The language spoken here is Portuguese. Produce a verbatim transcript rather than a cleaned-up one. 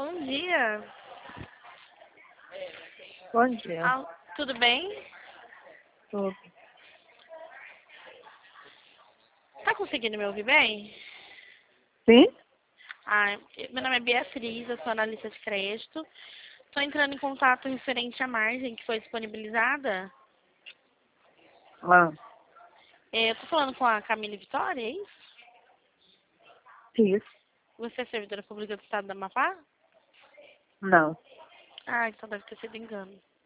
Bom dia. Bom dia. Ah, tudo bem? Tudo. Tá conseguindo me ouvir bem? Sim? Ah, meu nome é Beatriz, eu sou analista de crédito. Estou entrando em contato referente à margem que foi disponibilizada. Ah, É, eu tô falando com a Camille Vitória, é isso? isso. Você é servidora pública do estado do Amapá? Não. Ah, então deve ter sido engano.